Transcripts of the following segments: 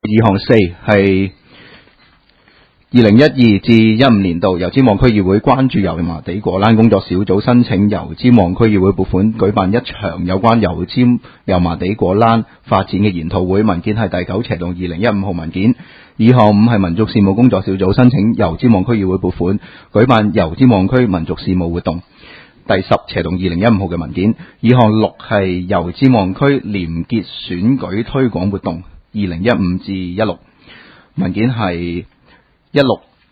項四係2012至15年度油尖旺區議會關注油麻地果欄工作小組申請油尖旺區議會撥款舉辦一場有關油麻地果欄發展嘅研討會，文件係第9/2015號文件。2項5係民族事務工作小組申請油尖旺區議會撥款舉辦油尖旺區民族事務活動，第10/2015號嘅文件。2項6係油尖旺區廉潔選舉推廣活動2015至16，文件係第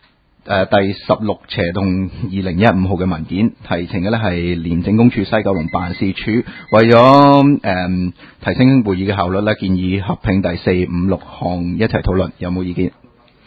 16/2015號嘅文件。提呈嘅呢係廉政公署西九龍辦事處，為咗提升會議嘅效率呢，建議合併第4、5、6項一齊討論，有冇意見？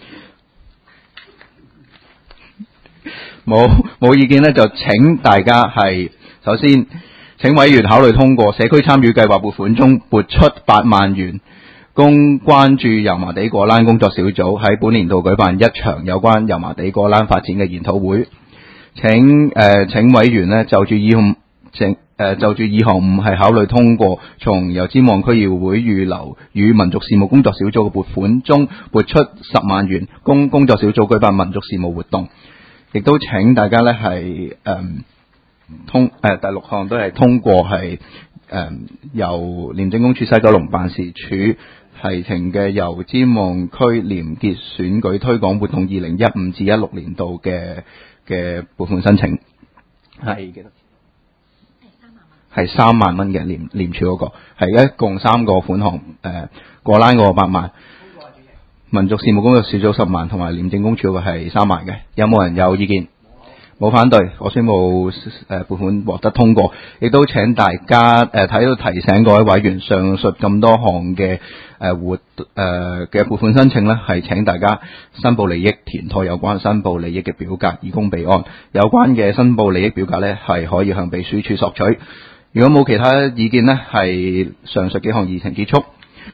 冇意見呢，就請大家係首先請委員考慮通過社區參與計劃撥款中撥出8萬元，供關注油麻地果欄工作小組喺本年度舉辦一場有關油麻地果欄發展嘅研討會。請委員呢就住2項5係考慮通過從油尖旺區議會預留與民族事務工作小組嘅撥款中撥出10萬元，供工作小組舉辦民族事務活動。亦都請大家呢係第6項都係通過係由廉政公署西九龍辦事處提呈嘅油尖旺區廉潔選舉推廣活動2015至16年度嘅撥款申請係幾多？係3萬蚊嘅廉署嗰個係一共3個款項，果欄嗰個8萬，民族事務工作小組10萬，同埋廉政公署嗰個係3萬嘅。有冇人有意見？冇反對，我宣布撥款獲得通過。亦都請大家睇到提醒各位委員，上述咁多項嘅嘅撥款申請呢，係請大家申報利益，填妥有關申報利益嘅表格，以供備案。有關嘅申報利益表格呢，係可以向秘書處索取。如果冇其他意見呢，係上述幾項議程結束。